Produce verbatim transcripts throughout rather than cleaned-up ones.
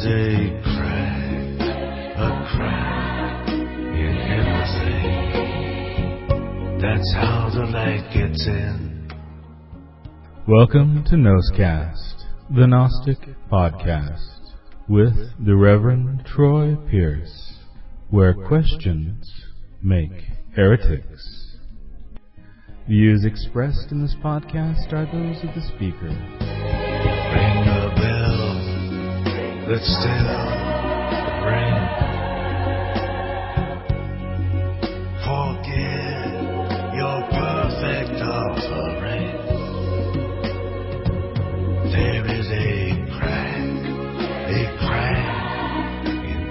is a crack, a crack in everything. That's how the light gets in. Welcome to Nosecast, the Gnostic Podcast, with the Reverend Troy Pierce, where questions make heretics. Views expressed in this podcast are those of the speaker. Ring the bell that's still ring. Forget your perfect offering. There is a crack, a crack in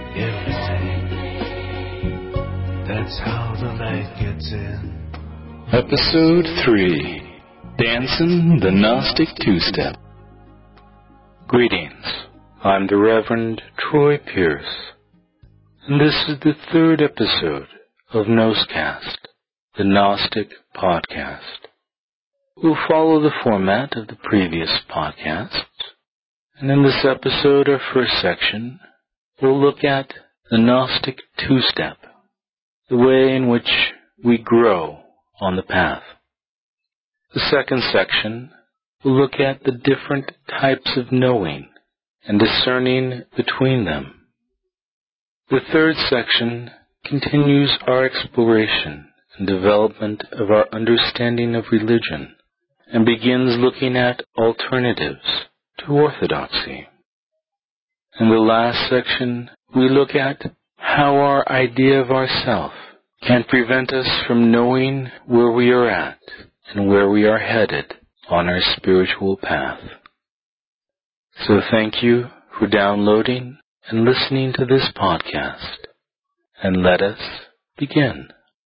everything. That's how the light gets in. Episode three, Dancing the Gnostic Two-Step. Greetings, I'm the Reverend Troy Pierce, and this is the third episode of Nosecast, the Gnostic Podcast. We'll follow the format of the previous podcasts, and in this episode, our first section, we'll look at the Gnostic Two-Step, the way in which we grow on the path. The second section will look at the different types of knowing and discerning between them. The third section continues our exploration and development of our understanding of religion and begins looking at alternatives to orthodoxy. In the last section, we look at how our idea of ourself can prevent us from knowing where we are at and where we are headed on our spiritual path. So thank you for downloading and listening to this podcast, and let us begin.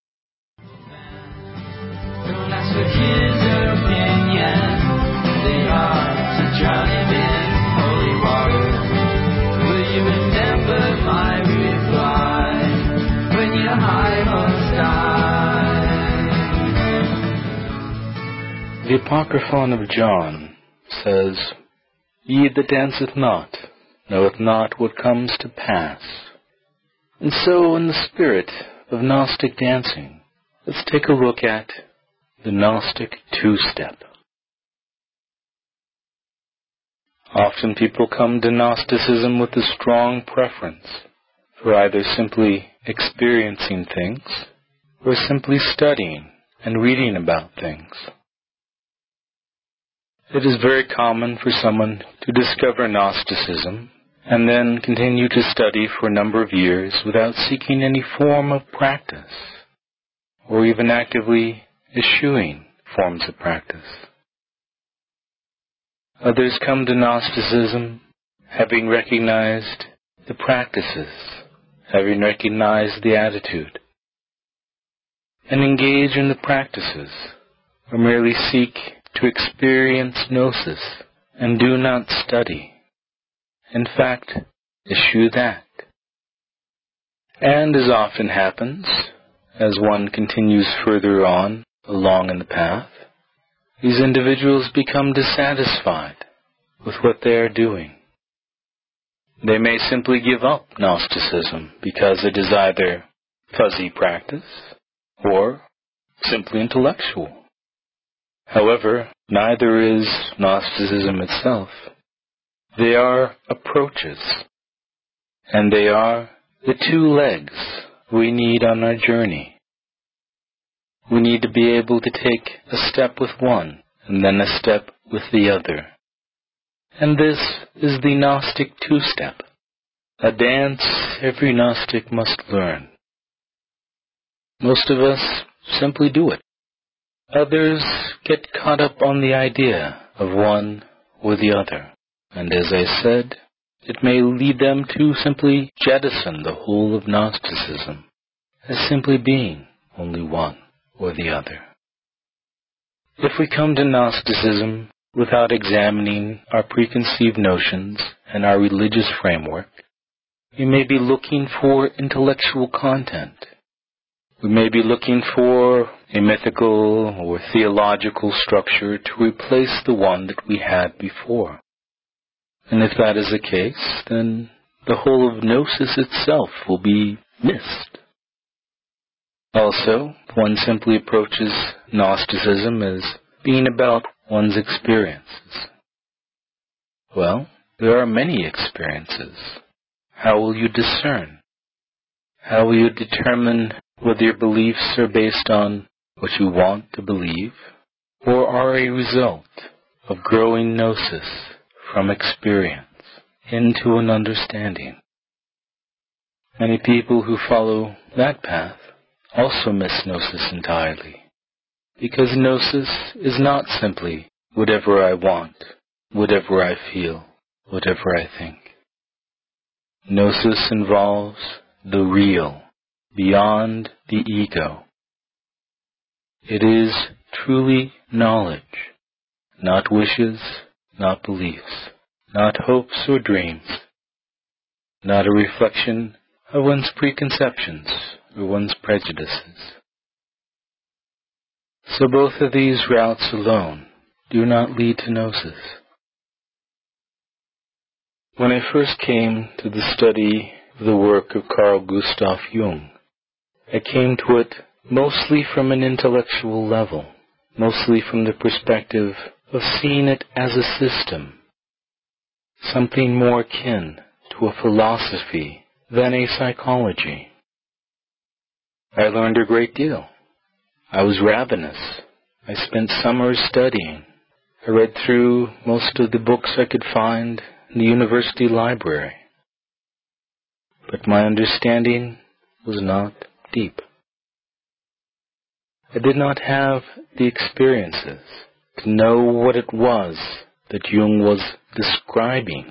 Don't ask for his opinion. They are to drown him in holy water. Will you remember my reply when your high must die? The Apocryphon of John says, He that danceth not knoweth not what comes to pass. And so in the spirit of Gnostic dancing, let's take a look at the Gnostic two-step. Often people come to Gnosticism with a strong preference for either simply experiencing things or simply studying and reading about things. It is very common for someone to discover Gnosticism and then continue to study for a number of years without seeking any form of practice or even actively eschewing forms of practice. Others come to Gnosticism having recognized the practices, having recognized the attitude, and engage in the practices, or merely seek to experience gnosis and do not study. In fact, eschew that. And as often happens, as one continues further on along in the path, these individuals become dissatisfied with what they are doing. They may simply give up Gnosticism because it is either fuzzy practice or simply intellectual. However, neither is Gnosticism itself. They are approaches, and they are the two legs we need on our journey. We need to be able to take a step with one and then a step with the other. And this is the Gnostic two-step, a dance every Gnostic must learn. Most of us simply do it. Others get caught up on the idea of one or the other, and as I said, it may lead them to simply jettison the whole of Gnosticism as simply being only one or the other. If we come to Gnosticism without examining our preconceived notions and our religious framework, we may be looking for intellectual content. We may be looking for a mythical or theological structure to replace the one that we had before. And if that is the case, then the whole of gnosis itself will be missed. Also, one simply approaches Gnosticism as being about one's experiences. Well, there are many experiences. How will you discern? How will you determine whether your beliefs are based on what you want to believe, or are a result of growing gnosis from experience into an understanding? Many people who follow that path also miss gnosis entirely, because gnosis is not simply whatever I want, whatever I feel, whatever I think. Gnosis involves the real, beyond the ego. It is truly knowledge, not wishes, not beliefs, not hopes or dreams, not a reflection of one's preconceptions or one's prejudices. So both of these routes alone do not lead to gnosis. When I first came to the study of the work of Carl Gustav Jung, I came to it mostly from an intellectual level, mostly from the perspective of seeing it as a system, something more akin to a philosophy than a psychology. I learned a great deal. I was ravenous. I spent summers studying. I read through most of the books I could find in the university library. But my understanding was not deep. I did not have the experiences to know what it was that Jung was describing.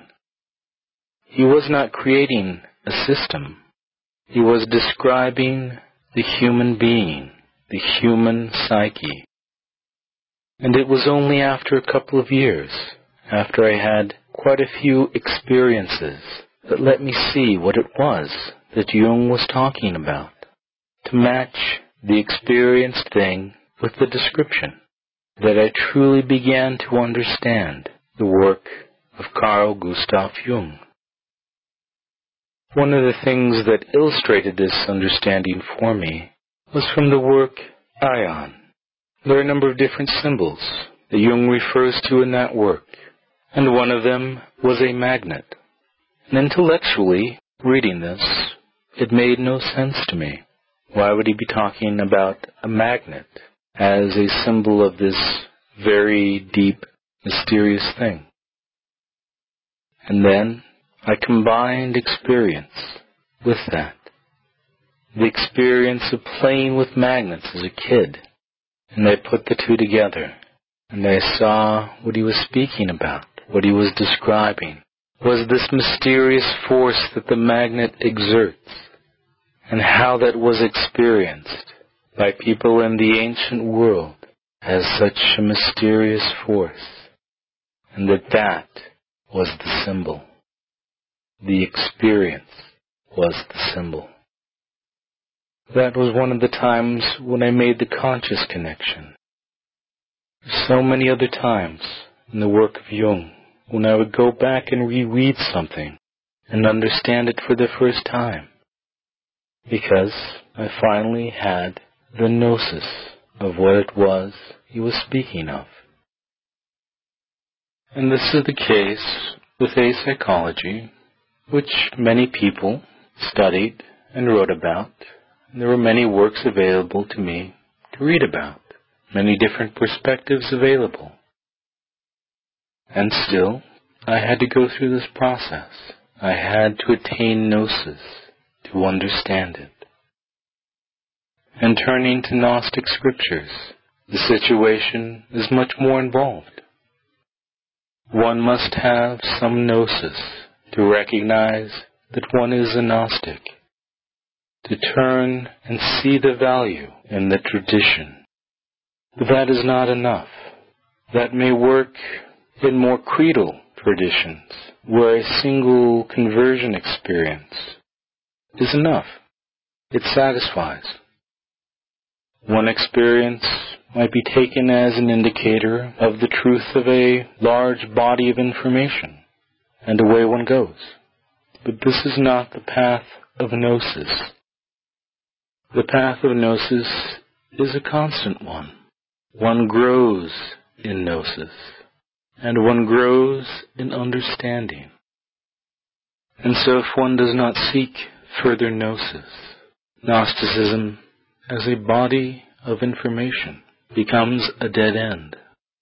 He was not creating a system. He was describing the human being, the human psyche. And it was only after a couple of years, after I had quite a few experiences, that let me see what it was that Jung was talking about, to match the experienced thing with the description, that I truly began to understand the work of Carl Gustav Jung. One of the things that illustrated this understanding for me was from the work Ion. There are a number of different symbols that Jung refers to in that work, and one of them was a magnet. And intellectually, reading this, it made no sense to me. Why would he be talking about a magnet as a symbol of this very deep, mysterious thing? And then I combined experience with that. The experience of playing with magnets as a kid. And I put the two together. And I saw what he was speaking about, what he was describing, was this mysterious force that the magnet exerts, and how that was experienced by people in the ancient world as such a mysterious force, and that that was the symbol. The experience was the symbol. That was one of the times when I made the conscious connection. So many other times in the work of Jung, when I would go back and reread something and understand it for the first time, because I finally had the gnosis of what it was he was speaking of. And this is the case with apsychology, which many people studied and wrote about. And there were many works available to me to read about, many different perspectives available. And still, I had to go through this process. I had to attain gnosis to understand it. And turning to Gnostic scriptures, the situation is much more involved. One must have some gnosis to recognize that one is a Gnostic, to turn and see the value in the tradition. But that is not enough. That may work in more creedal traditions, where a single conversion experience is enough. It satisfies. One experience might be taken as an indicator of the truth of a large body of information, and away one goes. But this is not the path of gnosis. The path of gnosis is a constant one. One grows in gnosis, and one grows in understanding. And so if one does not seek further gnosis, Gnosticism as a body of information becomes a dead end.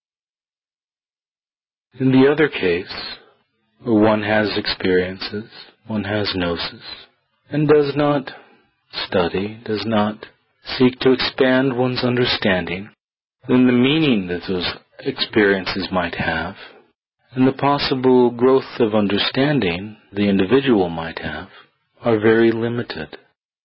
In the other case, where one has experiences, one has gnosis, and does not study, does not seek to expand one's understanding, then the meaning that those experiences might have, and the possible growth of understanding the individual might have, are very limited.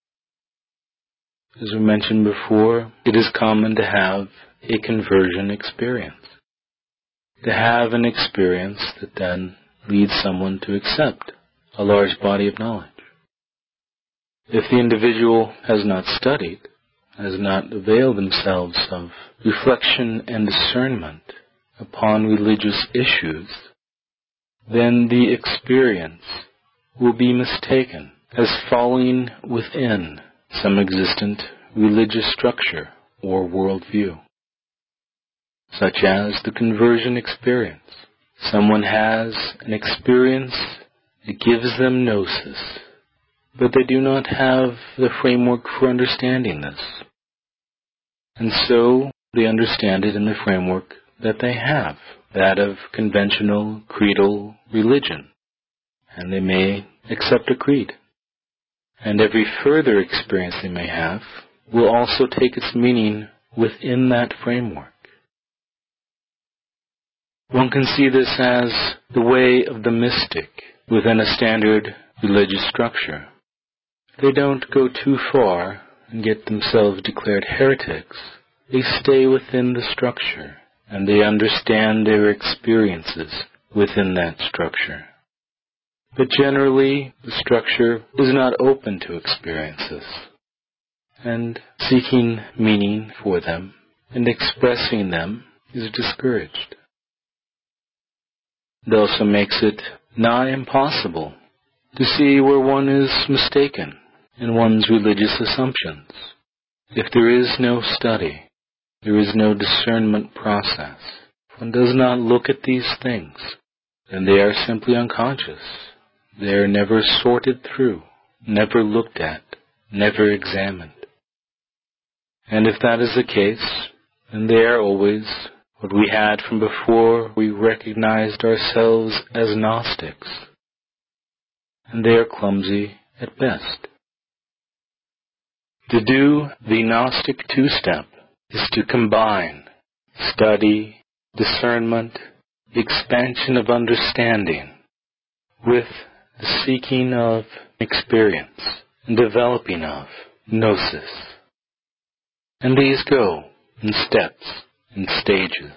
As we mentioned before, it is common to have a conversion experience, to have an experience that then leads someone to accept a large body of knowledge. If the individual has not studied, has not availed themselves of reflection and discernment upon religious issues, then the experience will be mistaken as falling within some existent religious structure or worldview, such as the conversion experience. Someone has an experience that gives them gnosis, but they do not have the framework for understanding this. And so they understand it in the framework that they have, that of conventional creedal religion, and they may accept a creed. And every further experience they may have will also take its meaning within that framework. One can see this as the way of the mystic within a standard religious structure. They don't go too far and get themselves declared heretics. They stay within the structure, and they understand their experiences within that structure. But generally, the structure is not open to experiences, and seeking meaning for them and expressing them is discouraged. It also makes it nigh impossible to see where one is mistaken in one's religious assumptions. If there is no study, there is no discernment process, if one does not look at these things, then they are simply unconscious. They are never sorted through, never looked at, never examined. And if that is the case, then they are always what we had from before we recognized ourselves as Gnostics, and they are clumsy at best. To do the Gnostic two-step is to combine study, discernment, expansion of understanding with the seeking of experience and developing of gnosis. And these go in steps and stages.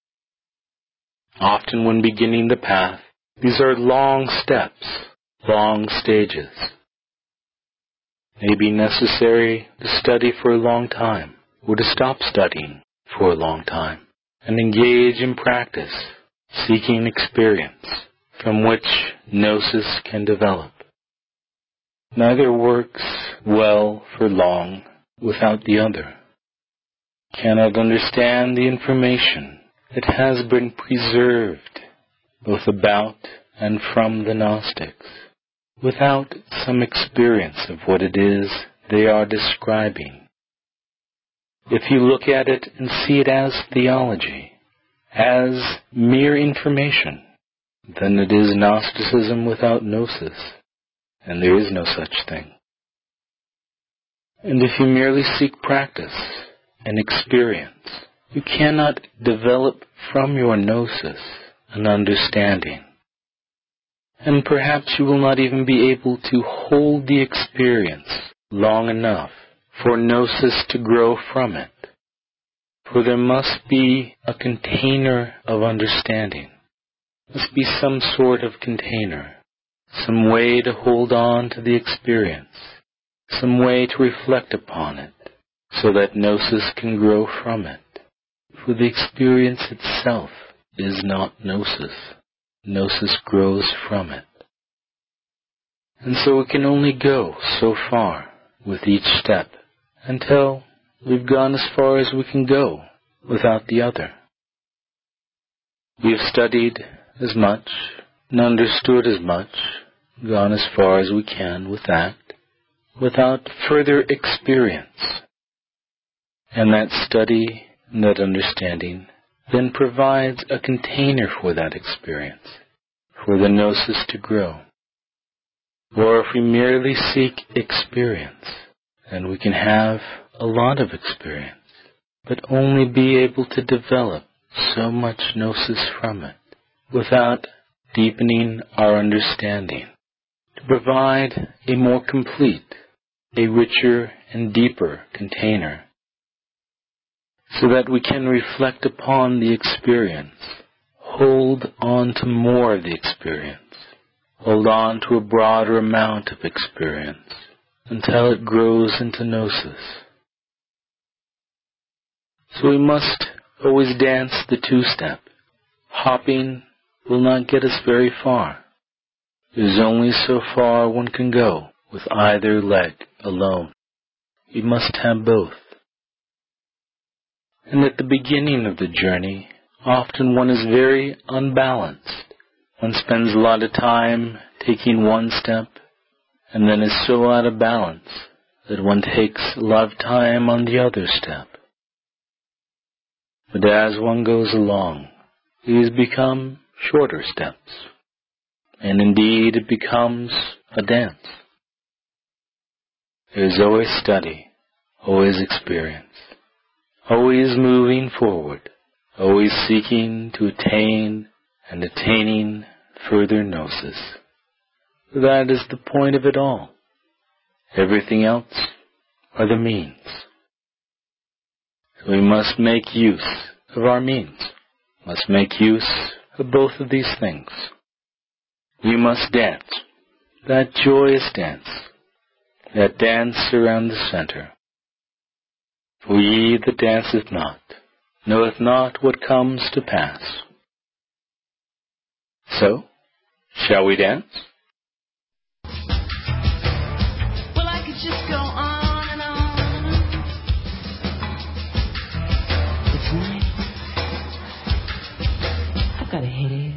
Often when beginning the path, these are long steps, long stages. It may be necessary to study for a long time, or to stop studying for a long time, and engage in practice, seeking experience, from which gnosis can develop. Neither works well for long without the other. Cannot understand the information that has been preserved both about and from the Gnostics without some experience of what it is they are describing. If you look at it and see it as theology, as mere information, then it is Gnosticism without gnosis, and there is no such thing. And if you merely seek practice and experience, you cannot develop from your gnosis an understanding. And perhaps you will not even be able to hold the experience long enough for gnosis to grow from it. For there must be a container of understanding. There must be some sort of container, some way to hold on to the experience, some way to reflect upon it, so that gnosis can grow from it. For the experience itself is not gnosis. Gnosis grows from it. And so we can only go so far with each step until we've gone as far as we can go without the other. We have studied as much and understood as much, gone as far as we can with that, without further experience. And that study and that understanding then provides a container for that experience, for the gnosis to grow. Or if we merely seek experience, then we can have a lot of experience, but only be able to develop so much gnosis from it, without deepening our understanding, to provide a more complete, a richer and deeper container, so that we can reflect upon the experience, hold on to more of the experience, hold on to a broader amount of experience, until it grows into gnosis. So we must always dance the two-step. Hopping will not get us very far. There's only so far one can go with either leg alone. We must have both. And at the beginning of the journey, often one is very unbalanced. One spends a lot of time taking one step, and then is so out of balance that one takes a lot of time on the other step. But as one goes along, these become shorter steps, and indeed it becomes a dance. There is always study, always experience, always moving forward, always seeking to attain and attaining further gnosis. That is the point of it all. Everything else are the means. So we must make use of our means, must make use of both of these things. We must dance, that joyous dance, that dance around the center. For he that danceth not, knoweth not what comes to pass. So, shall we dance? Well, I could just go on and on. It's night. I've got a headache.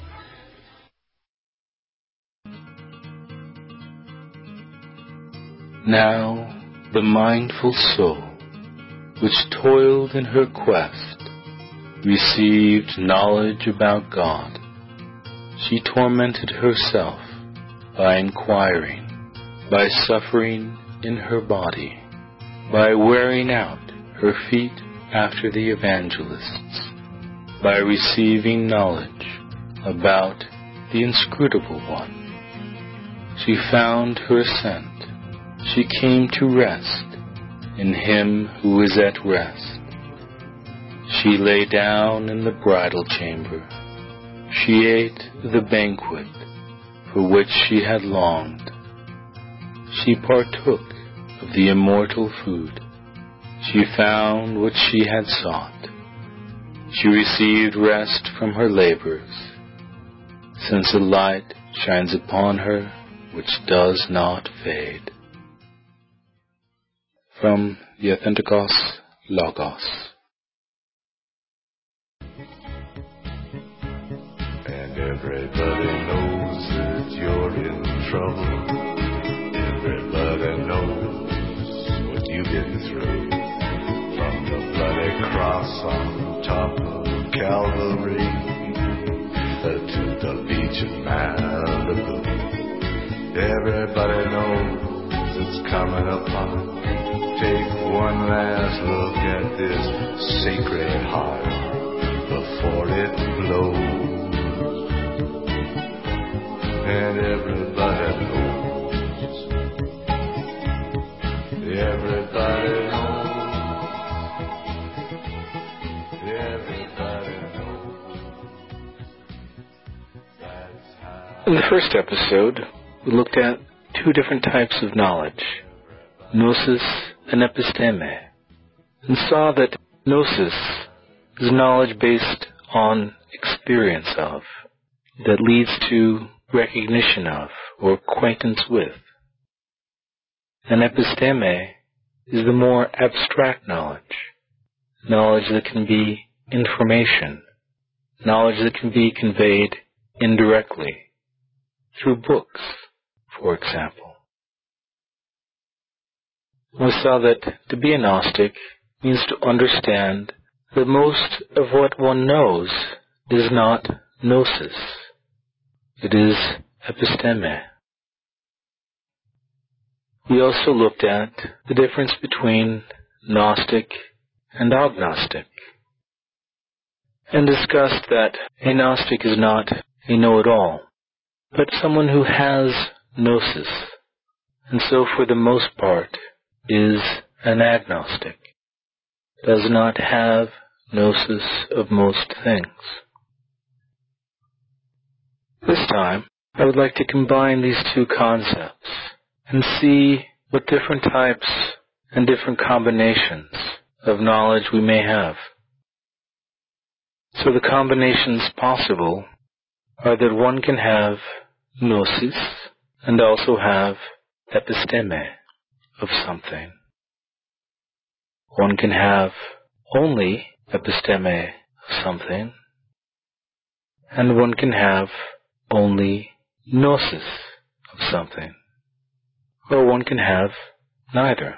Now, the mindful soul, which toiled in her quest, received knowledge about God. She tormented herself by inquiring, by suffering in her body, by wearing out her feet after the evangelists, by receiving knowledge about the inscrutable one. She found her ascent. She came to rest in him who is at rest. She lay down in the bridal chamber. She ate the banquet for which she had longed. She partook of the immortal food. She found what she had sought. She received rest from her labors, since a light shines upon her which does not fade. From the Authentikos Logos. And everybody knows that you're in trouble. Everybody knows what you've been through. From the bloody cross on top of Calvary to the beach in Malibu. Everybody knows it's coming upon. Take one last look at this sacred heart before it blows. And everybody knows. Everybody knows. Everybody knows. That's how. In the first episode, we looked at two different types of knowledge, gnosis and episteme, and saw that gnosis is knowledge based on experience of, that leads to recognition of, or acquaintance with. An episteme is the more abstract knowledge, knowledge that can be information, knowledge that can be conveyed indirectly, through books, for example. We saw that to be a Gnostic means to understand that most of what one knows is not gnosis. It is episteme. We also looked at the difference between Gnostic and agnostic, and discussed that a Gnostic is not a know-it-all, but someone who has gnosis, and so for the most part is an agnostic, does not have gnosis of most things. This time, I would like to combine these two concepts and see what different types and different combinations of knowledge we may have. So the combinations possible are that one can have gnosis and also have episteme of something. One can have only episteme of something, and one can have only gnosis of something, or one can have neither.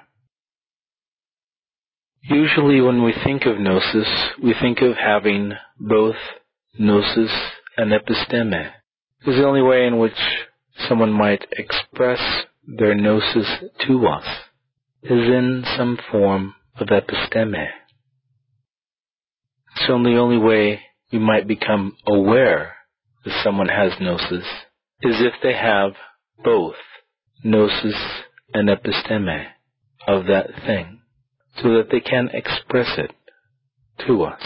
Usually when we think of gnosis, we think of having both gnosis and episteme. It's the only way in which someone might express their gnosis to us is in some form of episteme. So the only way we might become aware that someone has gnosis is if they have both gnosis and episteme of that thing, so that they can express it to us.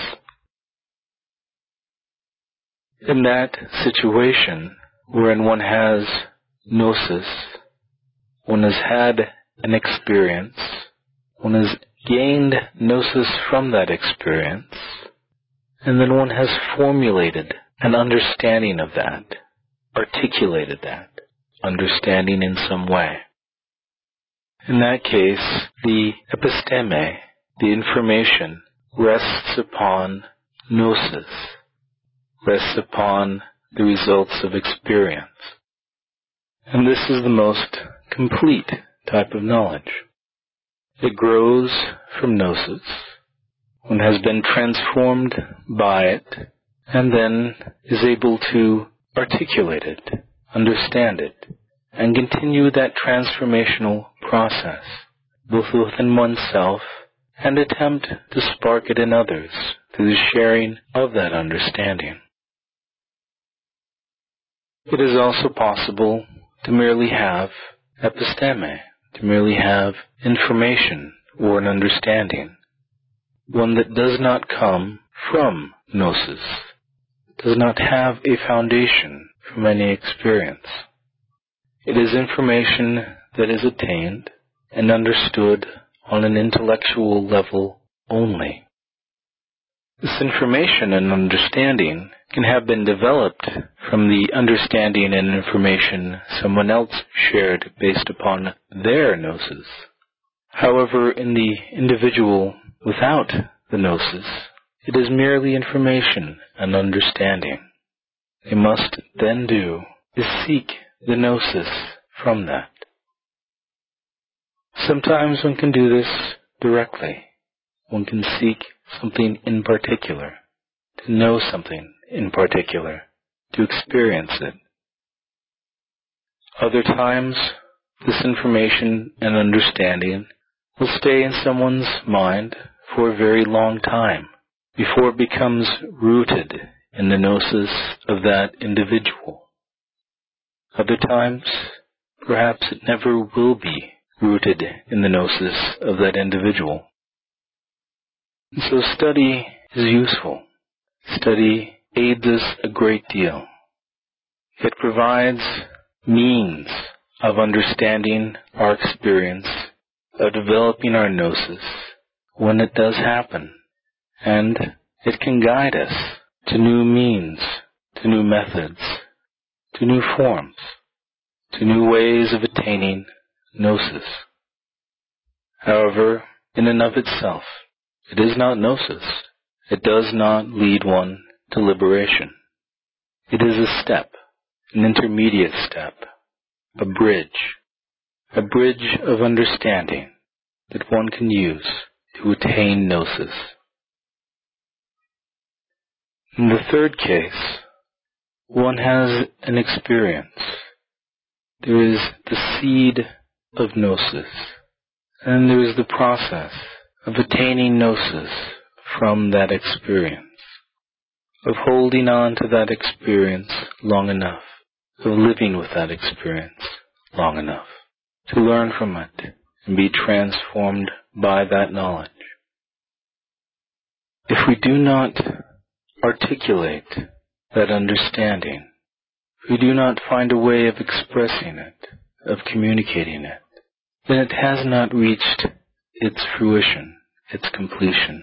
In that situation, wherein one has gnosis, one has had an experience, one has gained gnosis from that experience, and then one has formulated an understanding of that, articulated that understanding in some way. In that case, the episteme, the information, rests upon gnosis, rests upon the results of experience. And this is the most complete type of knowledge. It grows from gnosis, one has been transformed by it, and then is able to articulate it, understand it, and continue that transformational process, both within oneself and attempt to spark it in others through the sharing of that understanding. It is also possible to merely have episteme, to merely have information or an understanding, one that does not come from gnosis, does not have a foundation from any experience. It is information that is attained and understood on an intellectual level only. This information and understanding can have been developed from the understanding and information someone else shared based upon their gnosis. However, in the individual without the gnosis, it is merely information and understanding. They must then do is seek the gnosis from that. Sometimes one can do this directly. One can seek something in particular, to know something in particular, to experience it. Other times, this information and understanding will stay in someone's mind for a very long time before it becomes rooted in the gnosis of that individual. Other times, perhaps it never will be rooted in the gnosis of that individual. And so study is useful. Study aids us a great deal. It provides means of understanding our experience, of developing our gnosis when it does happen, and it can guide us to new means, to new methods, to new forms to new ways of attaining gnosis. However, in and of itself, it is not gnosis. It does not lead one to liberation. It is a step, an intermediate step, a bridge, a bridge of understanding that one can use to attain gnosis. In the third case, one has an experience. There is the seed of gnosis, and there is the process of attaining gnosis from that experience, of holding on to that experience long enough, of living with that experience long enough, to learn from it and be transformed by that knowledge. If we do not articulate that understanding, if we do not find a way of expressing it, of communicating it, then it has not reached its fruition, its completion.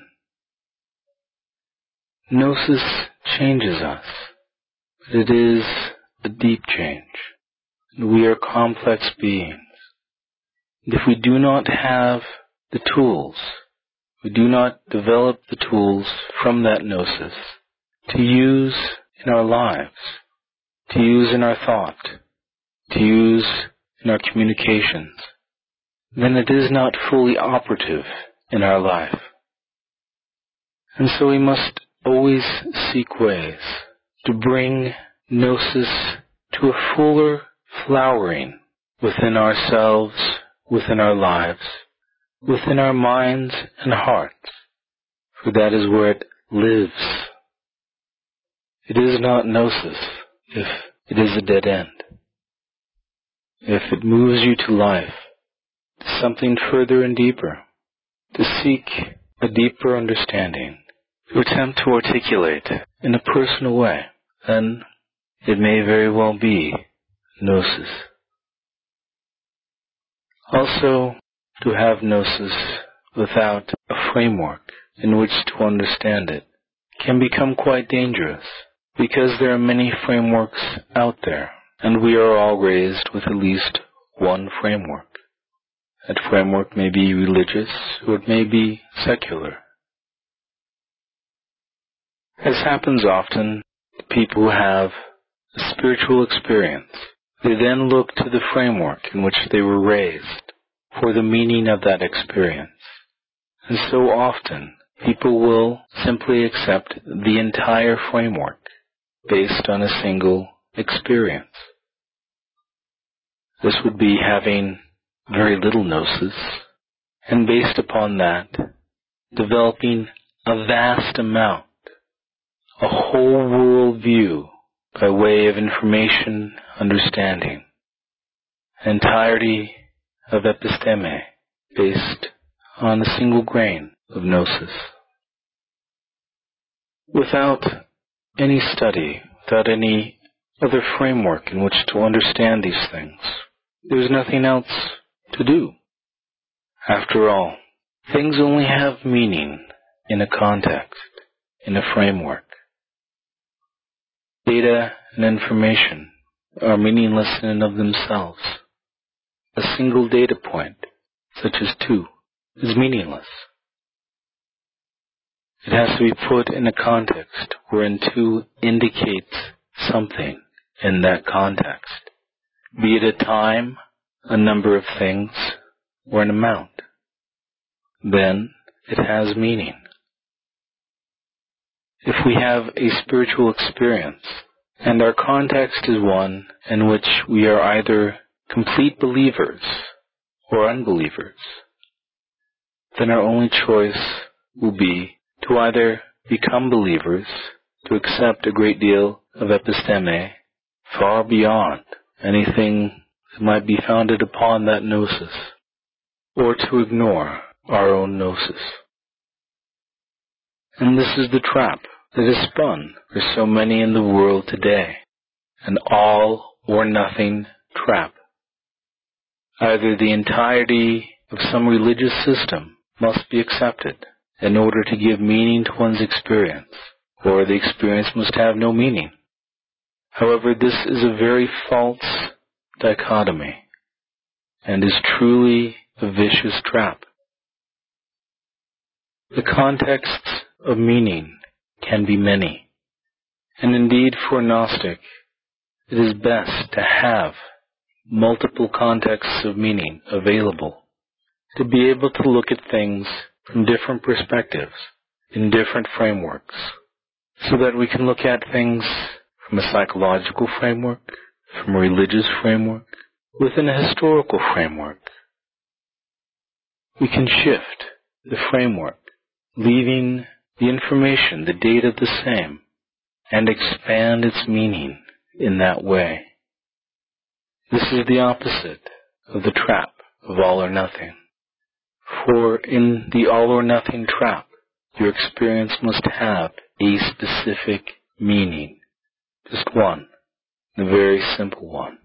Gnosis changes us, but it is a deep change. We are complex beings. And if we do not have the tools, we do not develop the tools from that gnosis to use in our lives, to use in our thought, to use in our communications, then it is not fully operative in our life. And so we must always seek ways to bring gnosis to a fuller flowering within ourselves, within our lives, within our minds and hearts, for that is where it lives. It is not gnosis if it is a dead end. If it moves you to life, to something further and deeper, to seek a deeper understanding, to attempt to articulate in a personal way, then it may very well be gnosis. Also, to have gnosis without a framework in which to understand it can become quite dangerous, because there are many frameworks out there, and we are all raised with at least one framework. That framework may be religious, or it may be secular. As happens often, people who have a spiritual experience, they then look to the framework in which they were raised for the meaning of that experience. And so often, people will simply accept the entire framework based on a single experience. This would be having very little gnosis, and based upon that, developing a vast amount, a whole world view by way of information understanding, an entirety of episteme based on a single grain of gnosis. Without any study, without any other framework in which to understand these things, there's nothing else to do. After all, things only have meaning in a context, in a framework. Data and information are meaningless in and of themselves. A single data point, such as two, is meaningless. It has to be put in a context wherein two indicates something in that context, be it a time, a number of things, or an amount. Then it has meaning. If we have a spiritual experience, and our context is one in which we are either complete believers or unbelievers, then our only choice will be to either become believers, to accept a great deal of episteme far beyond anything that might be founded upon that gnosis, or to ignore our own gnosis. And this is the trap that is spun for so many in the world today, an all or nothing trap. Either the entirety of some religious system must be accepted in order to give meaning to one's experience, or the experience must have no meaning. However, this is a very false dichotomy and is truly a vicious trap. The contexts of meaning can be many, and indeed for a Gnostic, it is best to have multiple contexts of meaning available to be able to look at things from different perspectives, in different frameworks, so that we can look at things from a psychological framework, from a religious framework, within a historical framework. We can shift the framework, leaving the information, the data the same, and expand its meaning in that way. This is the opposite of the trap of all or nothing. For in the all or nothing trap, your experience must have a specific meaning. Just one, a very simple one.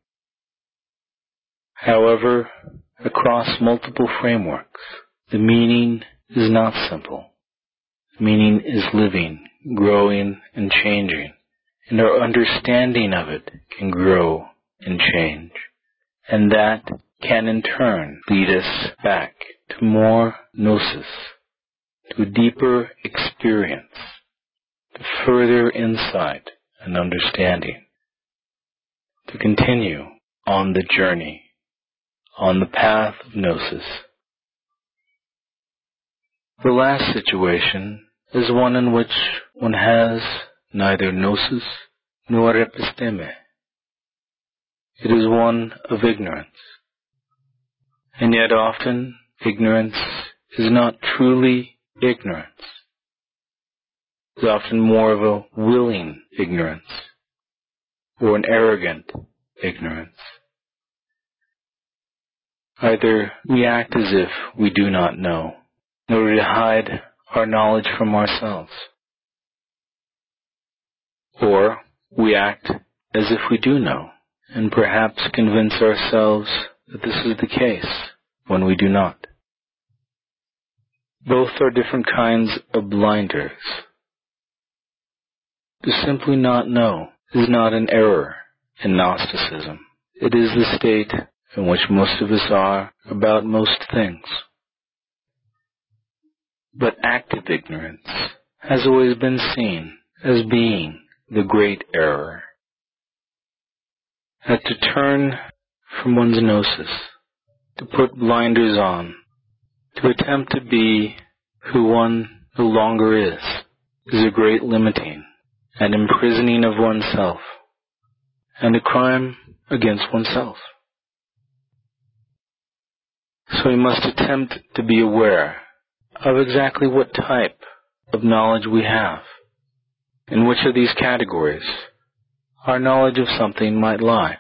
However, across multiple frameworks, the meaning is not simple. The meaning is living, growing, and changing, and our understanding of it can grow and change. And that can in turn lead us back to more gnosis, to a deeper experience, to further insight and understanding, to continue on the journey, on the path of gnosis. The last situation is one in which one has neither gnosis nor episteme. It is one of ignorance. And yet often, ignorance is not truly ignorance. It's often more of a willing ignorance, or an arrogant ignorance. Either we act as if we do not know, in order to hide our knowledge from ourselves, or we act as if we do know, and perhaps convince ourselves that this is the case when we do not. Both are different kinds of blinders. To simply not know is not an error in Gnosticism. It is the state in which most of us are about most things. But active ignorance has always been seen as being the great error. That to turn from one's gnosis, to put blinders on, to attempt to be who one no longer is, is a great limiting and imprisoning of oneself, and a crime against oneself. So we must attempt to be aware of exactly what type of knowledge we have, in which of these categories our knowledge of something might lie.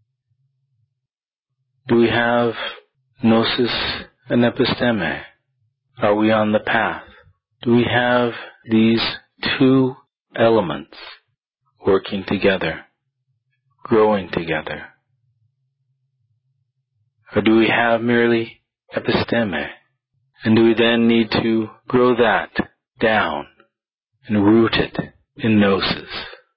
Do we have gnosis and episteme? Are we on the path? Do we have these two elements working together, growing together? Or do we have merely episteme? And do we then need to grow that down and root it in gnosis?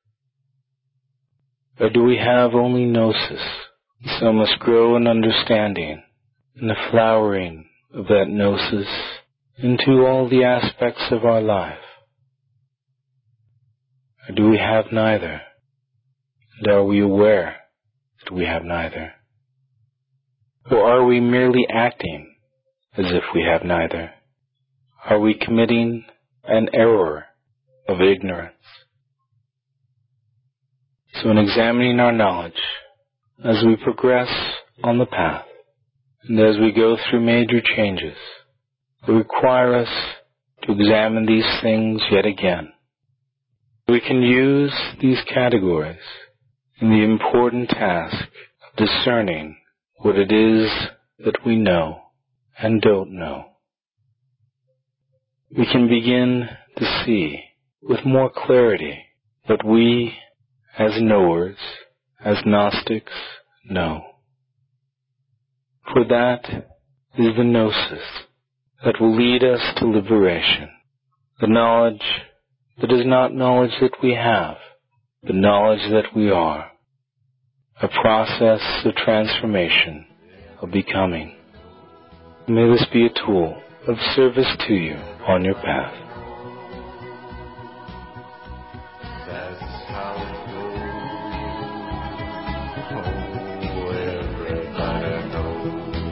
Or do we have only gnosis, so must grow in understanding and the flowering of that gnosis into all the aspects of our life? Or do we have neither? And are we aware that we have neither? Or are we merely acting as if we have neither? Are we committing an error of ignorance? So in examining our knowledge, as we progress on the path, and as we go through major changes, they require us to examine these things yet again. We can use these categories in the important task of discerning what it is that we know and don't know. We can begin to see with more clarity what we, as knowers, as Gnostics, know. For that is the gnosis that will lead us to liberation, the knowledge that is not knowledge that we have, but knowledge that we are, a process of transformation, of becoming. May this be a tool of service to you on your path. That's how it goes. Oh, everybody knows.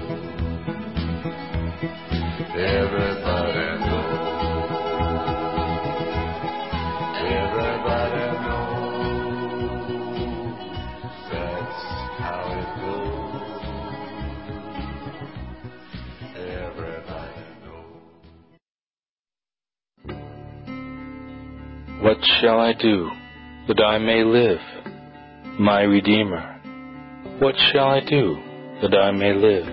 Everybody knows. Everybody knows. That's how it goes. Everybody knows. What shall I do that I may live, my Redeemer? What shall I do that I may live?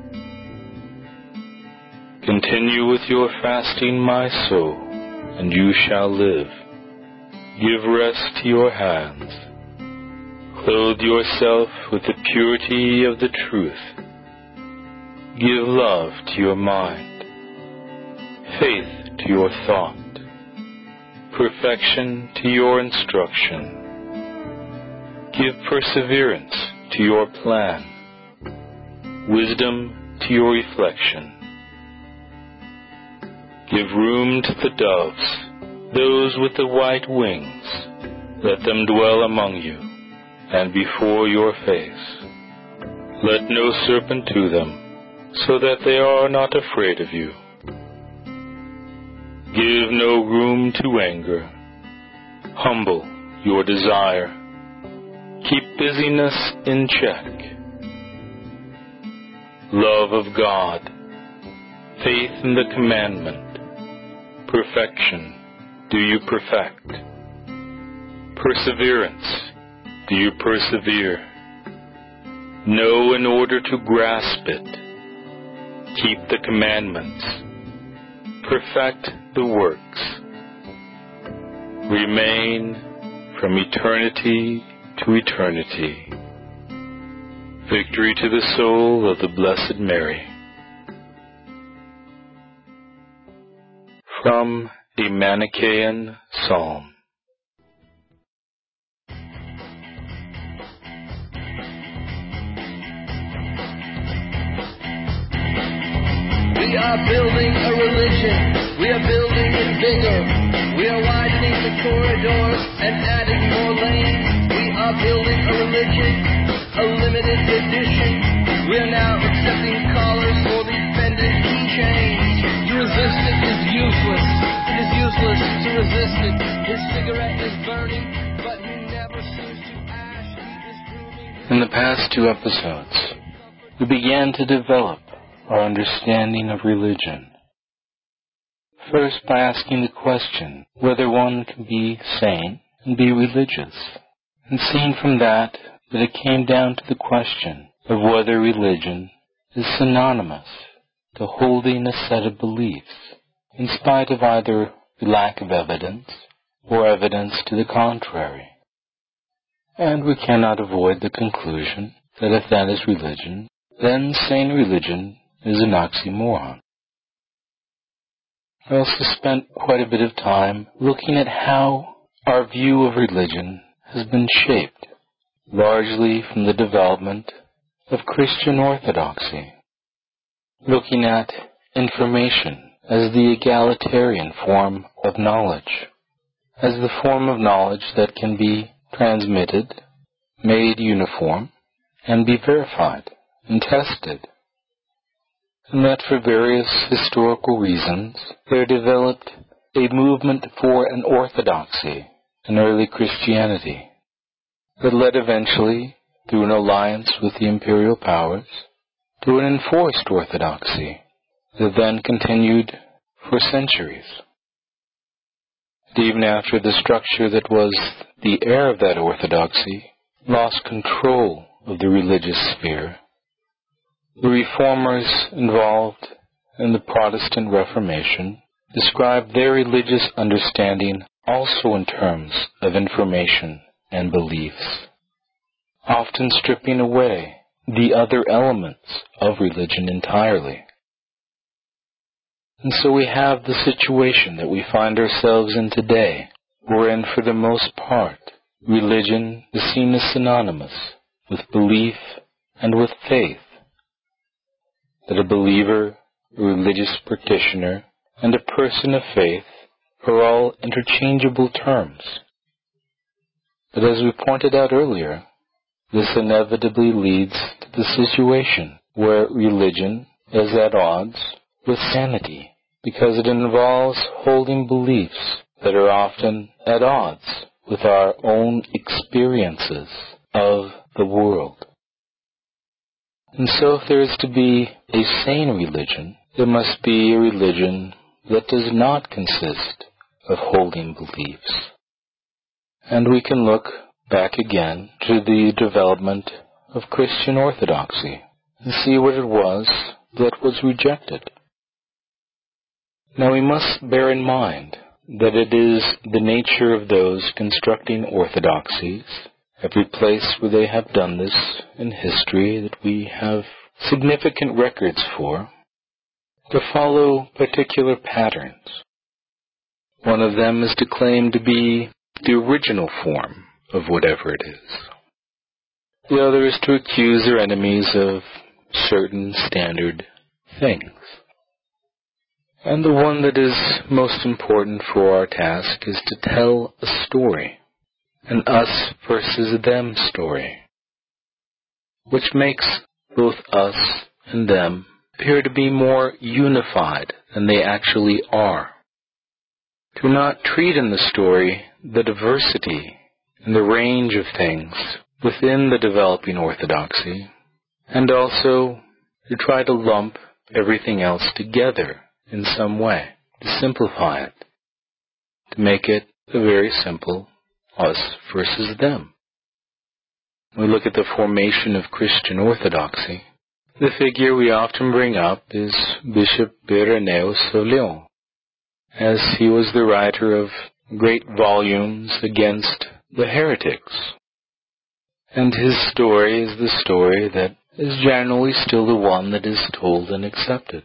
Continue with your fasting, my soul, and you shall live. Give rest to your hands. Clothe yourself with the purity of the truth. Give love to your mind, faith to your thought, perfection to your instruction. Give perseverance to your plan, wisdom to your reflection. Give room to the doves, those with the white wings. Let them dwell among you and before your face. Let no serpent to them, so that they are not afraid of you. Give no room to anger. Humble your desire. Keep busyness in check. Love of God, faith in the commandment, perfection do you perfect. Perseverance do you persevere. Know in order to grasp it. Keep the commandments. Perfect the works. Remain from eternity to eternity. Victory to the soul of the Blessed Mary. From a Manichaean Psalm. We are building a religion. We are building in vigor. We are widening the corridors and adding more lanes. We are building a religion, a limited edition. We are now accepting collars for these pendant keychains. To resist it is useless. It is useless to resist it. His cigarette is burning, but he never seems to ash. He is grooming. In the past two episodes, we began to develop our understanding of religion. First, by asking the question whether one can be sane and be religious, and seeing from that that it came down to the question of whether religion is synonymous to holding a set of beliefs, in spite of either the lack of evidence or evidence to the contrary. And we cannot avoid the conclusion that if that is religion, then sane religion is an oxymoron. I also spent quite a bit of time looking at how our view of religion has been shaped, largely from the development of Christian orthodoxy, looking at information as the egalitarian form of knowledge, as the form of knowledge that can be transmitted, made uniform, and be verified and tested. And that for various historical reasons, there developed a movement for an orthodoxy in early Christianity that led eventually, through an alliance with the imperial powers, to an enforced orthodoxy that then continued for centuries. And even after the structure that was the heir of that orthodoxy lost control of the religious sphere, the reformers involved in the Protestant Reformation described their religious understanding also in terms of information and beliefs, often stripping away the other elements of religion entirely. And so we have the situation that we find ourselves in today, wherein for the most part, religion is seen as synonymous with belief, and with faith. That a believer, a religious practitioner, and a person of faith are all interchangeable terms. But as we pointed out earlier, this inevitably leads to the situation where religion is at odds with sanity, because it involves holding beliefs that are often at odds with our own experiences of the world. And so if there is to be a sane religion, there must be a religion that does not consist of holding beliefs. And we can look back again to the development of Christian orthodoxy and see what it was that was rejected. Now we must bear in mind that it is the nature of those constructing orthodoxies, every place where they have done this in history that we have significant records for, to follow particular patterns. One of them is to claim to be the original form of whatever it is. The other is to accuse their enemies of certain standard things. And the one that is most important for our task is to tell a story, an us versus them story, which makes both us and them appear to be more unified than they actually are. To not treat in the story the diversity and the range of things within the developing orthodoxy, and also to try to lump everything else together in some way, to simplify it, to make it a very simple us versus them. When we look at the formation of Christian orthodoxy, the figure we often bring up is Bishop Irenaeus of Lyon, as he was the writer of great volumes against the heretics. And his story is the story that is generally still the one that is told and accepted.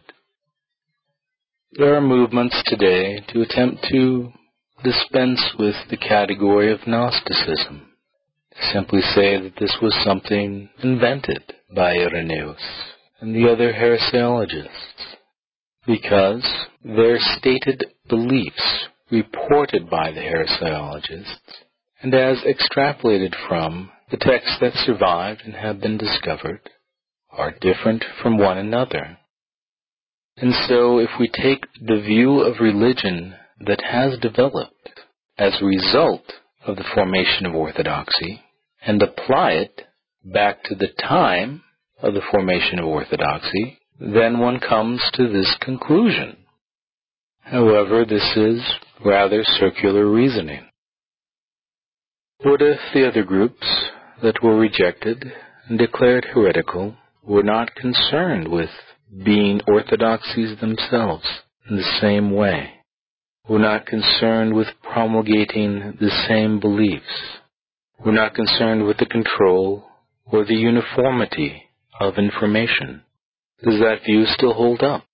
There are movements today to attempt to dispense with the category of Gnosticism, to simply say that this was something invented by Irenaeus and the other heresiologists, because their stated beliefs reported by the heresiologists, and as extrapolated from the texts that survived and have been discovered, are different from one another. And so if we take the view of religion that has developed as a result of the formation of orthodoxy and apply it back to the time of the formation of orthodoxy, then one comes to this conclusion. However, this is rather circular reasoning. What if the other groups that were rejected and declared heretical were not concerned with being orthodoxies themselves in the same way, were not concerned with promulgating the same beliefs, were not concerned with the control or the uniformity of information? Does that view still hold up?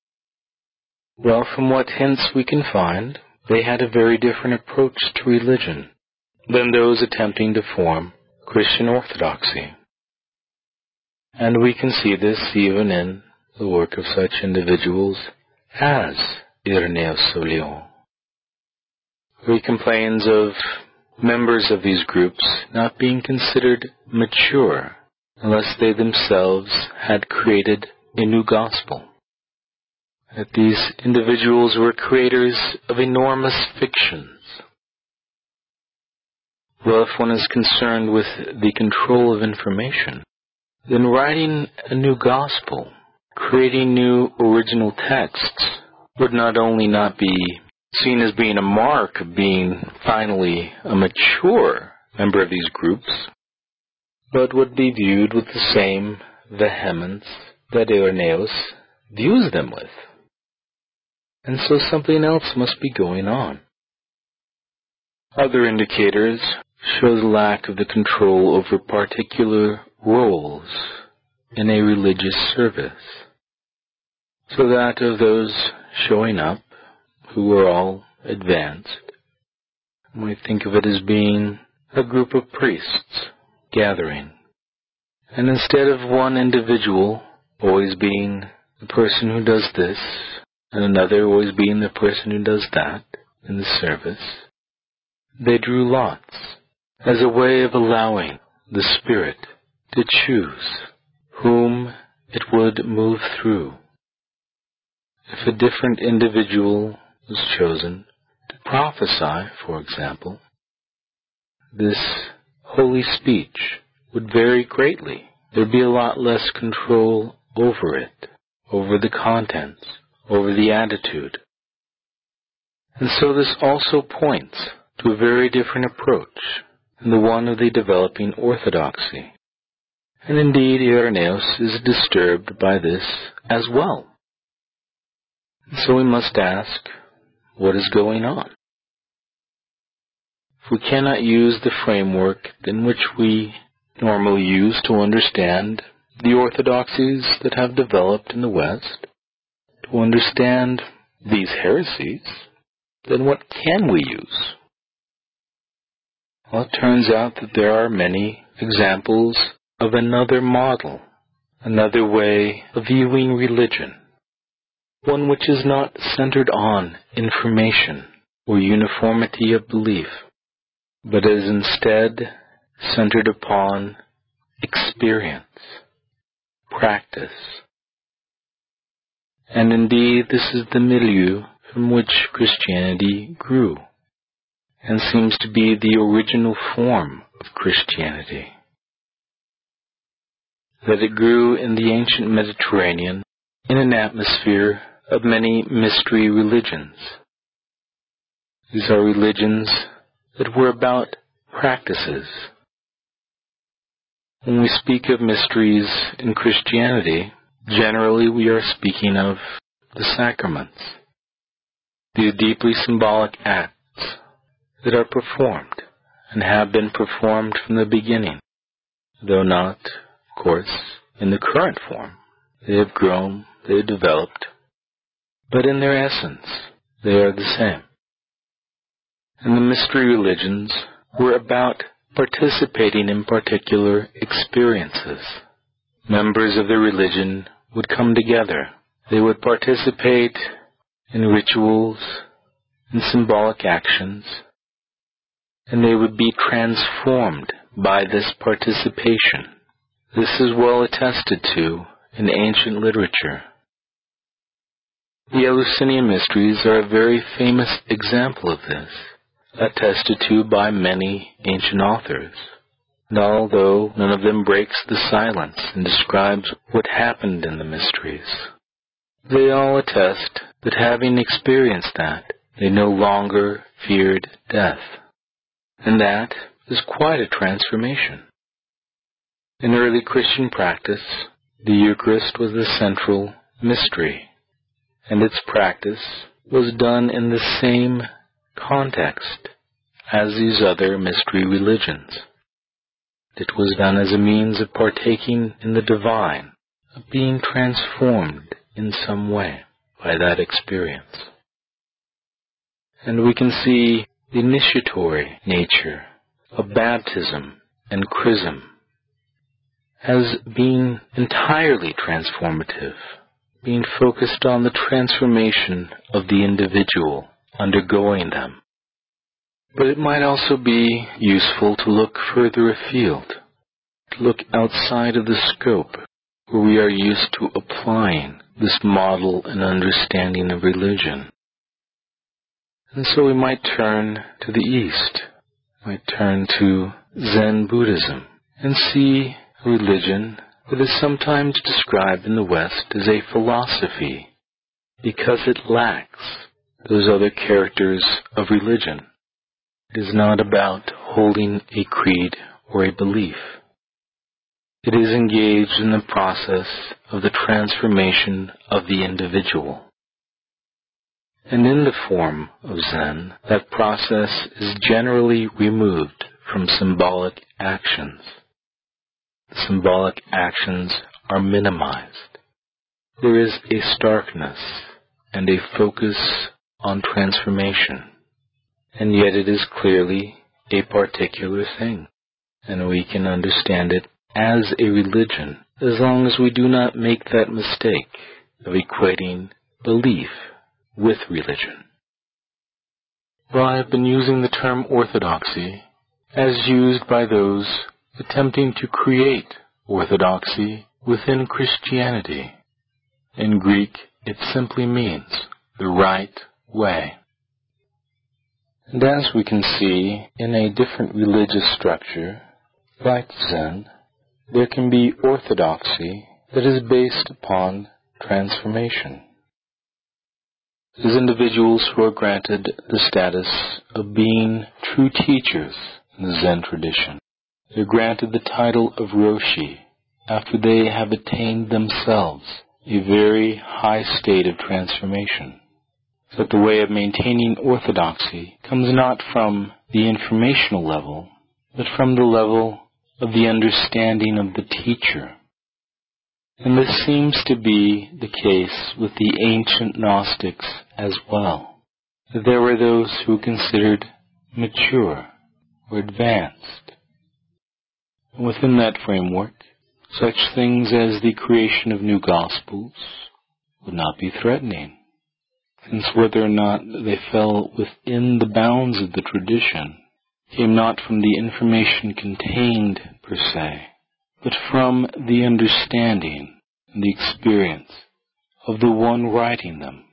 Well, from what hints we can find, they had a very different approach to religion than those attempting to form Christian orthodoxy. And we can see this even in the work of such individuals as Irenaeus of Lyon. He complains of members of these groups not being considered mature unless they themselves had created a new gospel. That these individuals were creators of enormous fictions. Well, if one is concerned with the control of information, then writing a new gospel, creating new original texts, would not only not be seen as being a mark of being finally a mature member of these groups, but would be viewed with the same vehemence that Irenaeus views them with. And so something else must be going on. Other indicators show the lack of the control over particular roles in a religious service, so that of those showing up, who were all advanced, we think of it as being a group of priests gathering, And instead of one individual always being the person who does this, and another always being the person who does that in the service, they drew lots as a way of allowing the Spirit to choose whom it would move through. If a different individual was chosen to prophesy, for example, this holy speech would vary greatly. There'd be a lot less control over it, over the contents, over the attitude. And so this also points to a very different approach than the one of the developing orthodoxy. And indeed, Irenaeus is disturbed by this as well. So we must ask, what is going on? If we cannot use the framework in which we normally use to understand the orthodoxies that have developed in the West, to understand these heresies, then what can we use? Well, it turns out that there are many examples of another model, another way of viewing religion, one which is not centered on information or uniformity of belief, but is instead centered upon experience, practice. And indeed, this is the milieu from which Christianity grew, and seems to be the original form of Christianity. That it grew in the ancient Mediterranean in an atmosphere of many mystery religions. These are religions that were about practices. When we speak of mysteries in Christianity, generally we are speaking of the sacraments, the deeply symbolic acts that are performed and have been performed from the beginning, though not, of course, in the current form. They have grown, they have developed, but in their essence, they are the same. And the mystery religions were about participating in particular experiences. Members of the religion would come together. They would participate in rituals and symbolic actions, and they would be transformed by this participation. This is well attested to in ancient literature. The Eleusinian Mysteries are a very famous example of this, attested to by many ancient authors. And although none of them breaks the silence and describes what happened in the mysteries, they all attest that having experienced that, they no longer feared death. And that is quite a transformation. In early Christian practice, the Eucharist was the central mystery, and its practice was done in the same context as these other mystery religions. It was done as a means of partaking in the divine, of being transformed in some way by that experience. And we can see the initiatory nature of baptism and chrism as being entirely transformative, being focused on the transformation of the individual undergoing them. But it might also be useful to look further afield, to look outside of the scope where we are used to applying this model and understanding of religion. And so we might turn to the East, might turn to Zen Buddhism, and see a religion that is sometimes described in the West as a philosophy because it lacks those other characters of religion. It is not about holding a creed or a belief. It is engaged in the process of the transformation of the individual. And in the form of Zen, that process is generally removed from symbolic actions. The symbolic actions are minimized. There is a starkness and a focus on transformation. And yet it is clearly a particular thing, and we can understand it as a religion, as long as we do not make that mistake of equating belief with religion. Well, I have been using the term orthodoxy as used by those attempting to create orthodoxy within Christianity. In Greek, it simply means the right way. And as we can see, in a different religious structure, like Zen, there can be orthodoxy that is based upon transformation. As individuals who are granted the status of being true teachers in the Zen tradition, they're granted the title of Roshi after they have attained themselves a very high state of transformation. That the way of maintaining orthodoxy comes not from the informational level, but from the level of the understanding of the teacher. And this seems to be the case with the ancient Gnostics as well. That there were those who were considered mature or advanced. And within that framework, such things as the creation of new gospels would not be threatening, since whether or not they fell within the bounds of the tradition came not from the information contained per se, but from the understanding and the experience of the one writing them.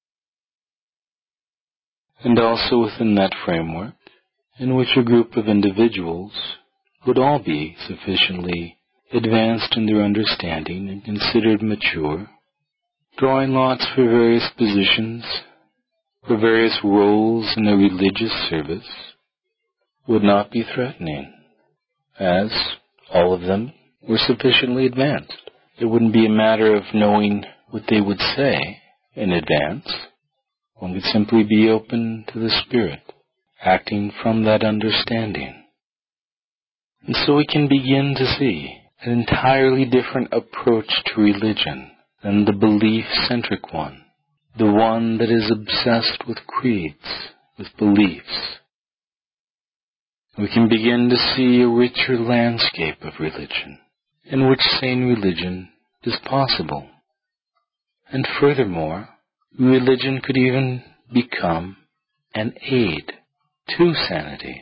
And also within that framework, in which a group of individuals would all be sufficiently advanced in their understanding and considered mature, drawing lots for various positions, for various roles in a religious service, would not be threatening, as all of them were sufficiently advanced. It wouldn't be a matter of knowing what they would say in advance. One could simply be open to the Spirit, acting from that understanding. And so we can begin to see an entirely different approach to religion than the belief-centric one, the one that is obsessed with creeds, with beliefs. We can begin to see a richer landscape of religion, in which sane religion is possible. And furthermore, religion could even become an aid to sanity.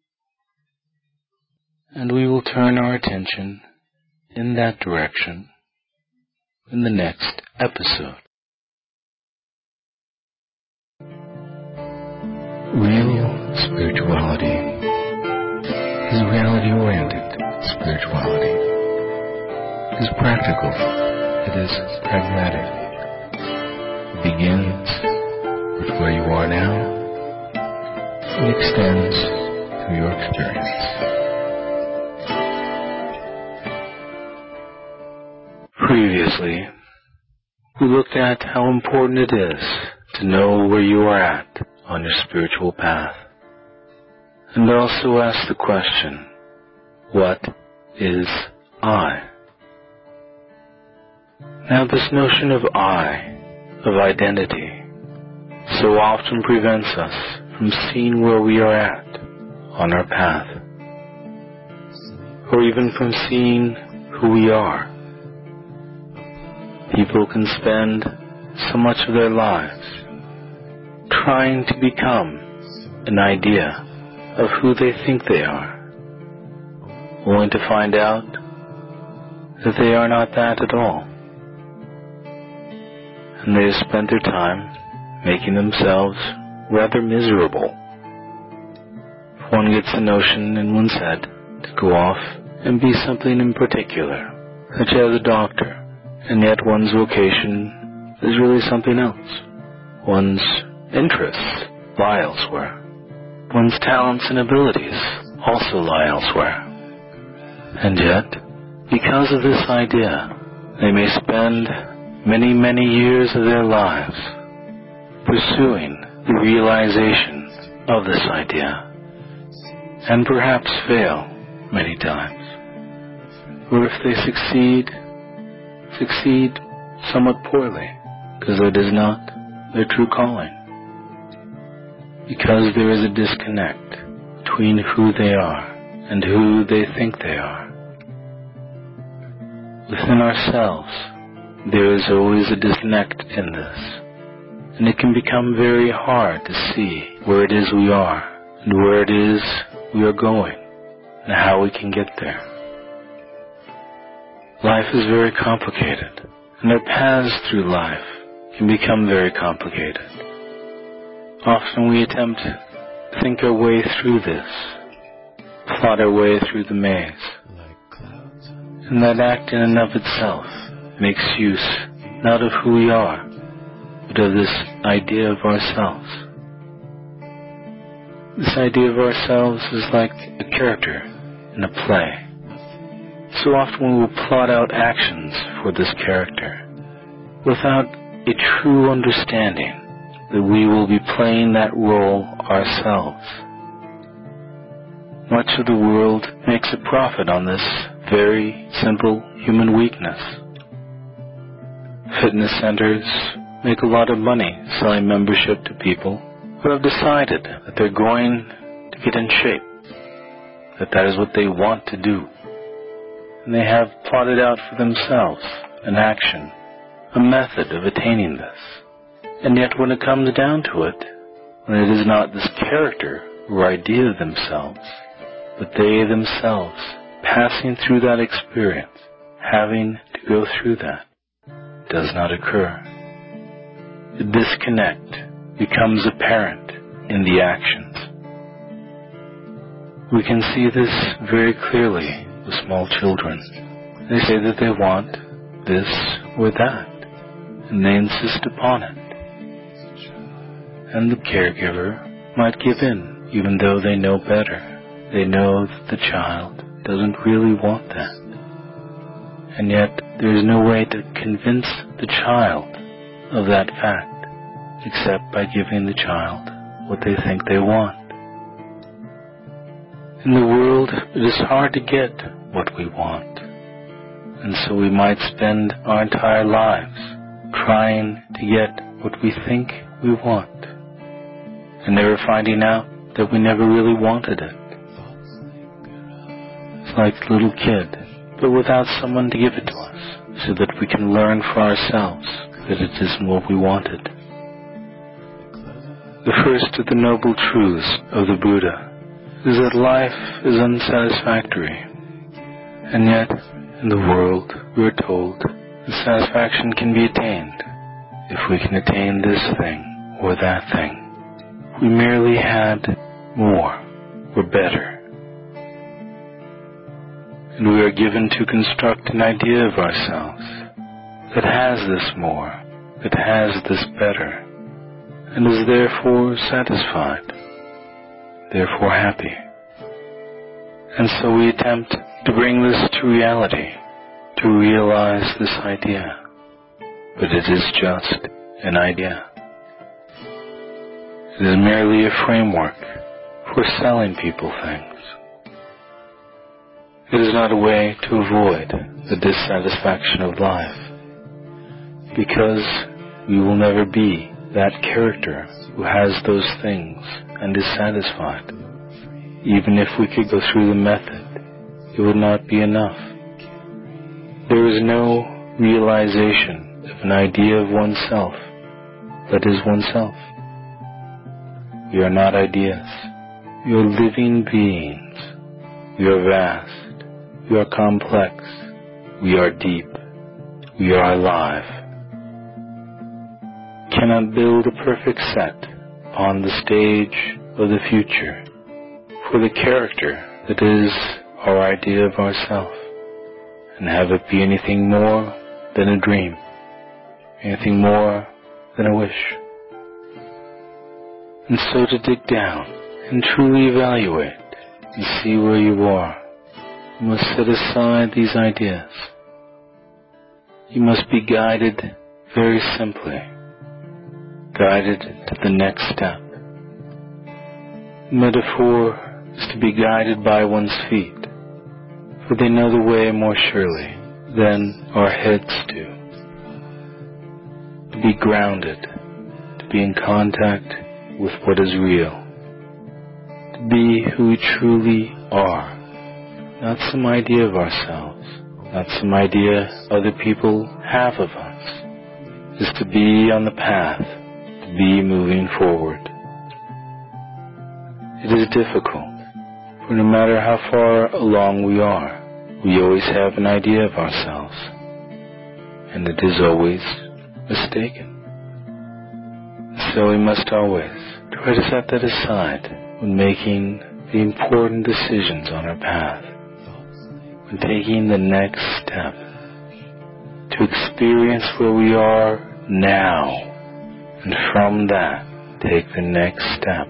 And we will turn our attention in that direction in the next episode. Real spirituality is reality-oriented spirituality. It is practical. It is pragmatic. It begins with where you are now and extends to your experience. Previously, we looked at how important it is to know where you are at on your spiritual path, and also asked the question, what is I? Now this notion of I, of identity, so often prevents us from seeing where we are at on our path, or even from seeing who we are. People can spend so much of their lives trying to become an idea of who they think they are, only to find out that they are not that at all. And they have spent their time making themselves rather miserable. If one gets the notion in one's head to go off and be something in particular, such as a doctor, and yet one's vocation is really something else. One's interests lie elsewhere. One's talents and abilities also lie elsewhere. And yet, because of this idea, they may spend many, many years of their lives pursuing the realization of this idea, and perhaps fail many times. Or if they succeed, succeed somewhat poorly, because it is not their true calling. Because there is a disconnect between who they are and who they think they are. within ourselves, there is always a disconnect in this, and it can become very hard to see where it is we are, and where it is we are going, and how we can get there. Life is very complicated, and our paths through life can become very complicated. Often we attempt to think our way through this, plot our way through the maze, and that act in and of itself makes use not of who we are, but of this idea of ourselves. This idea of ourselves is like a character in a play. So often we will plot out actions for this character without a true understanding that we will be playing that role ourselves. Much of the world makes a profit on this very simple human weakness. Fitness centers make a lot of money selling membership to people who have decided that they're going to get in shape, that that is what they want to do. And they have plotted out for themselves an action, a method of attaining this. And yet when it comes down to it, when it is not this character or idea of themselves, but they themselves passing through that experience, having to go through that, does not occur. The disconnect becomes apparent in the actions. We can see this very clearly with small children. They say that they want this or that, and they insist upon it. And the caregiver might give in, even though they know better. They know that the child doesn't really want that. And yet there is no way to convince the child of that fact, except by giving the child what they think they want. In the world, it is hard to get what we want, and so we might spend our entire lives trying to get what we think we want, and never finding out that we never really wanted it. It's like a little kid, but without someone to give it to us, so that we can learn for ourselves that it isn't what we wanted. The first of the noble truths of the Buddha is that life is unsatisfactory, and yet, in the world, we are told that satisfaction can be attained if we can attain this thing or that thing. We merely had more or better. And we are given to construct an idea of ourselves that has this more, that has this better, and is therefore satisfied, therefore happy. And so we attempt to bring this to reality, to realize this idea. But it is just an idea. It is merely a framework for selling people things. It is not a way to avoid the dissatisfaction of life, because we will never be that character who has those things and is satisfied. Even if we could go through the method, it would not be enough. There is no realization of an idea of oneself that is oneself. We are not ideas. We are living beings. We are vast. We are complex. We are deep. We are alive. Cannot build a perfect set on the stage of the future for the character that is our idea of ourself, and have it be anything more than a dream, anything more than a wish. And so to dig down and truly evaluate and see where you are, you must set aside these ideas. You must be guided very simply, guided to the next step. Metaphor is to be guided by one's feet, for they know the way more surely than our heads do. To be grounded, to be in contact with what is real, to be who we truly are, not some idea of ourselves not some idea other people have of us, is to be on the path, to be moving forward. It is difficult, for no matter how far along we are, we always have an idea of ourselves, and it is always mistaken. So we must always try to set that aside when making the important decisions on our path, when taking the next step, to experience where we are now, and from that, take the next step.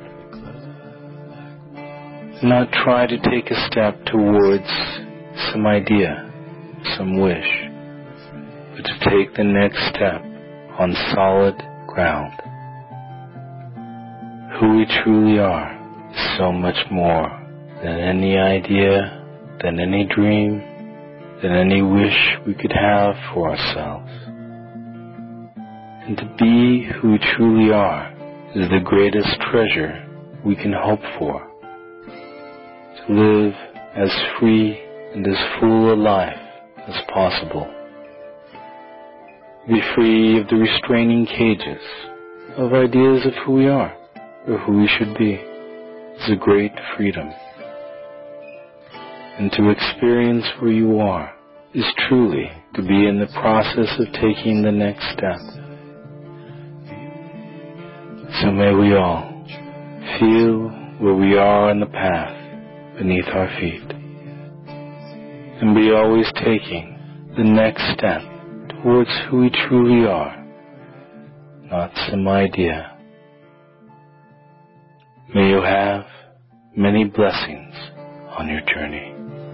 Not try to take a step towards some idea, some wish, but to take the next step on solid ground. Who we truly are is so much more than any idea, than any dream, than any wish we could have for ourselves. And to be who we truly are is the greatest treasure we can hope for. To live as free and as full a life as possible. Be free of the restraining cages of ideas of who we are or who we should be is a great freedom. And to experience where you are is truly to be in the process of taking the next step. So may we all feel where we are on the path beneath our feet, and be always taking the next step towards who we truly are, not some idea. May you have many blessings on your journey.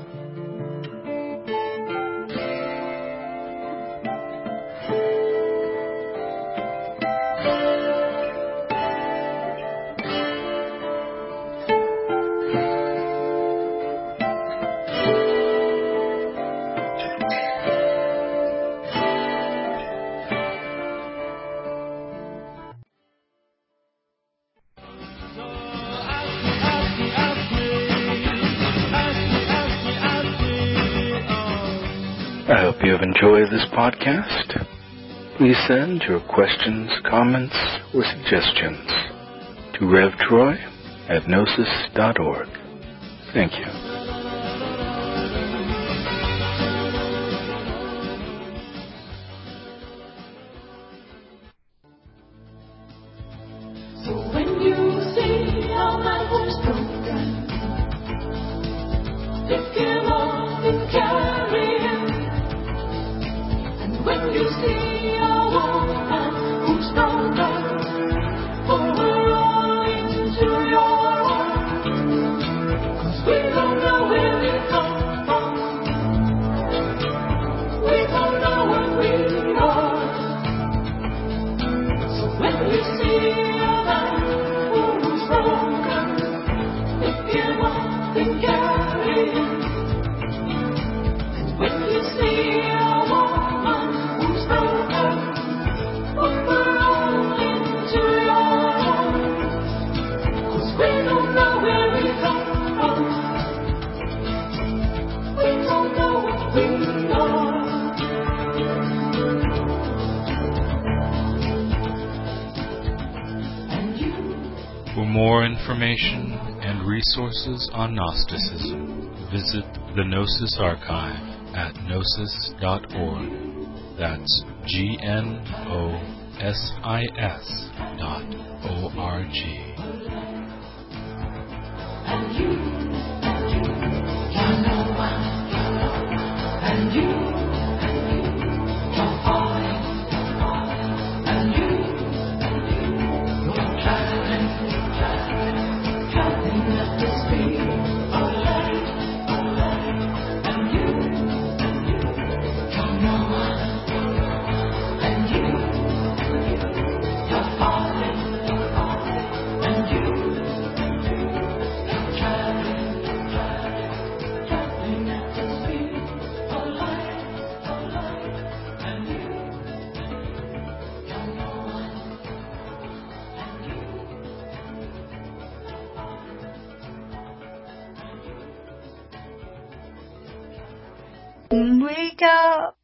I hope you have enjoyed this podcast. Please send your questions, comments, or suggestions to revtroy at gnosis dot org. Thank you. So when you see how my hope's broken, pick him up and carry him. And when you see a woman who's stronger, pour her all into your arms. 'Cause we don't know where we come from. We don't know what we are. So when you see a man who's broken, pick him up and carry him. And when you see a woman who's broken, put her all into your arms. 'Cause we don't know where we come from. We don't know what we are. And you For more information and resources on Gnosticism, visit the Gnosis Archive at gnosis dot org. That's G N O S I S dot O R G. and you, and you, you're no one, and you, and you, you're falling, and you, and you, you're traveling, traveling at the speed of light, and you, and you, you're no one, and you, and you, you're falling, and you, and you, you're traveling. in we go.